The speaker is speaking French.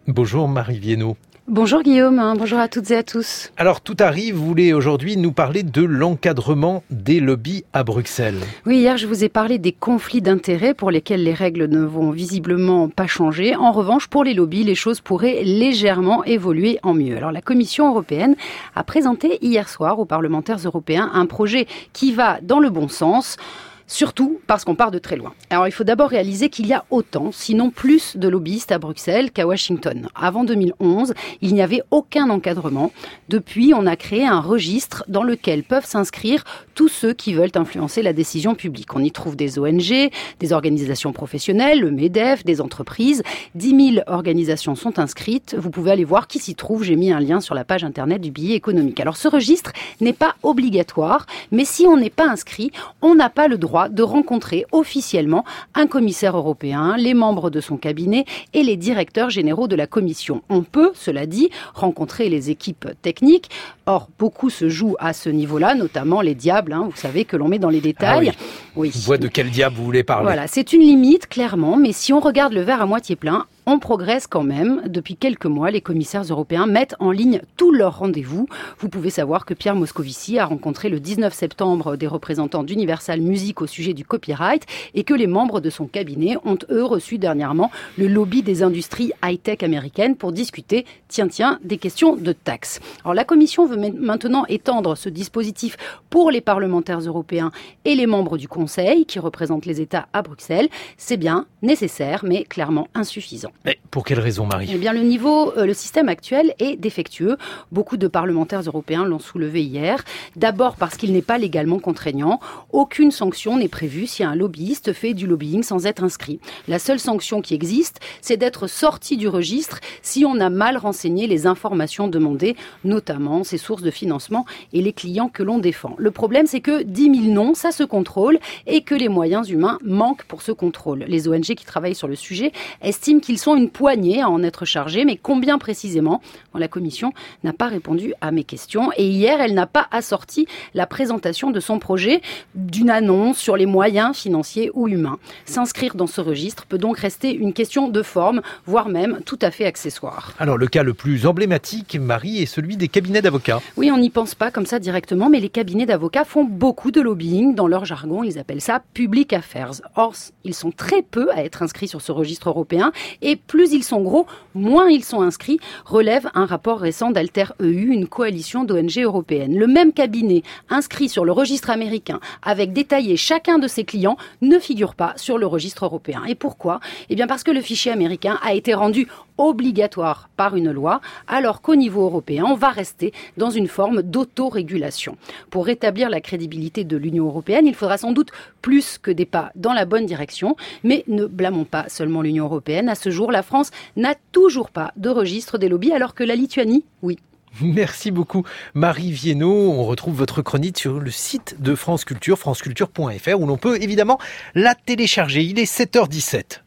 Bonjour Marie Viennot. Bonjour Guillaume, bonjour à toutes et à tous. Alors tout arrive, vous voulez aujourd'hui nous parler de l'encadrement des lobbies à Bruxelles. Oui, hier je vous ai parlé des conflits d'intérêts pour lesquels les règles ne vont visiblement pas changer. En revanche, pour les lobbies, les choses pourraient légèrement évoluer en mieux. Alors la Commission européenne a présenté hier soir aux parlementaires européens un projet qui va dans le bon sens. Surtout parce qu'on part de très loin. Alors il faut d'abord réaliser qu'il y a autant, sinon plus de lobbyistes à Bruxelles qu'à Washington. Avant 2011, il n'y avait aucun encadrement. Depuis, on a créé un registre dans lequel peuvent s'inscrire tous ceux qui veulent influencer la décision publique. On y trouve des ONG, des organisations professionnelles, le MEDEF, des entreprises. 10 000 organisations sont inscrites. Vous pouvez aller voir qui s'y trouve. J'ai mis un lien sur la page internet du billet économique. Alors ce registre n'est pas obligatoire, mais si on n'est pas inscrit, on n'a pas le droit de rencontrer officiellement un commissaire européen, les membres de son cabinet et les directeurs généraux de la Commission. On peut, cela dit, rencontrer les équipes techniques. Or, beaucoup se joue à ce niveau-là, notamment les diables, vous savez, que l'on met dans les détails. Ah oui. Je vois de quel diable vous voulez parler. Voilà, c'est une limite, clairement, mais si on regarde le verre à moitié plein, on progresse quand même. Depuis quelques mois, les commissaires européens mettent en ligne tous leurs rendez-vous. Vous pouvez savoir que Pierre Moscovici a rencontré le 19 septembre des représentants d'Universal Music au sujet du copyright et que les membres de son cabinet ont, eux, reçu dernièrement le lobby des industries high-tech américaines pour discuter, des questions de taxes. Alors la Commission veut maintenant étendre ce dispositif pour les parlementaires européens et les membres du Conseil qui représentent les États à Bruxelles. C'est bien nécessaire, mais clairement insuffisant. Mais pour quelle raison, Marie ? Eh bien, le système actuel est défectueux. Beaucoup de parlementaires européens l'ont soulevé hier. D'abord parce qu'il n'est pas légalement contraignant. Aucune sanction n'est prévue si un lobbyiste fait du lobbying sans être inscrit. La seule sanction qui existe, c'est d'être sorti du registre si on a mal renseigné les informations demandées, notamment ses sources de financement et les clients que l'on défend. Le problème, c'est que 10 000 noms, ça se contrôle et que les moyens humains manquent pour ce contrôle. Les ONG qui travaillent sur le sujet estiment qu'ils sont une poignée à en être chargés, mais combien précisément ? La Commission n'a pas répondu à mes questions et hier, elle n'a pas assorti la présentation de son projet d'une annonce sur les moyens financiers ou humains. S'inscrire dans ce registre peut donc rester une question de forme, voire même tout à fait accessoire. Alors le cas le plus emblématique, Marie, est celui des cabinets d'avocats. Oui, on n'y pense pas comme ça directement, mais les cabinets d'avocats font beaucoup de lobbying. Dans leur jargon, ils appellent ça « public affairs ». Or, ils sont très peu à être inscrits sur ce registre européen et plus ils sont gros, moins ils sont inscrits, relève un rapport récent d'Alter EU, une coalition d'ONG européennes. Le même cabinet inscrit sur le registre américain, avec détaillé chacun de ses clients, ne figure pas sur le registre européen. Et pourquoi ? Eh bien parce que le fichier américain a été rendu obligatoire par une loi, alors qu'au niveau européen, on va rester dans une forme d'autorégulation. Pour rétablir la crédibilité de l'Union européenne, il faudra sans doute plus que des pas dans la bonne direction, mais ne blâmons pas seulement l'Union européenne. À ce jour, la France n'a toujours pas de registre des lobbies, alors que la Lituanie, oui. Merci beaucoup Marie Viennot. On retrouve votre chronique sur le site de France Culture, franceculture.fr, où l'on peut évidemment la télécharger. Il est 7h17.